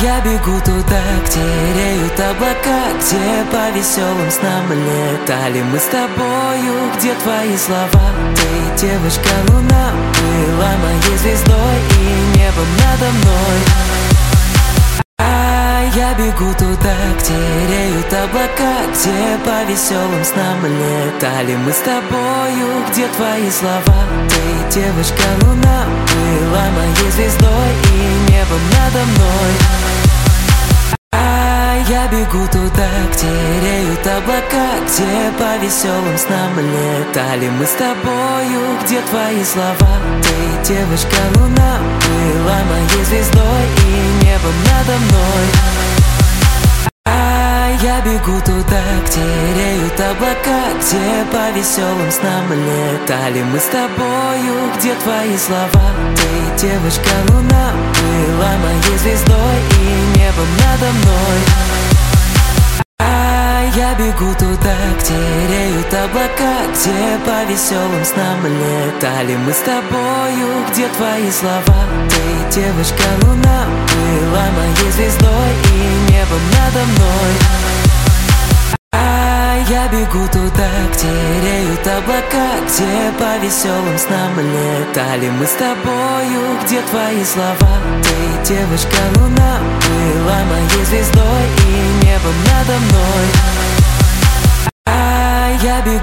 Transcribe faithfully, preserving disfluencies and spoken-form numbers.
Я бегу туда, где реют облака, где по веселым снам летали мы с тобою. Где твои слова? Ты, девочка, луна, была моей звездой и небом надо мной. А я бегу туда, где реют облака, где по веселым снам летали мы с тобою. Где твои слова? Ты, девочка, луна, была моей звездой и небом надо мной. Я бегу туда, где реют облака, где по веселым снам летали мы с тобою. Где твои слова? Ты, девочка, луна, была моей звездой и небом надо мной. А я бегу туда, где реют облака, где по веселым снам летали мы с тобою. Где твои слова? Ты, девочка, луна, была моей звездой и небом надо мной. Я бегу туда, где реют облака, где по веселым снам летали мы с тобою. Где твои слова? Ты, девочка, луна, была моей звездой и небом надо мной. Я бегу туда, где реют облака, где по веселым снам летали мы с тобою. Где твои слова? Ты, девочка, луна, была моей звездой и небом надо мной. Я бегу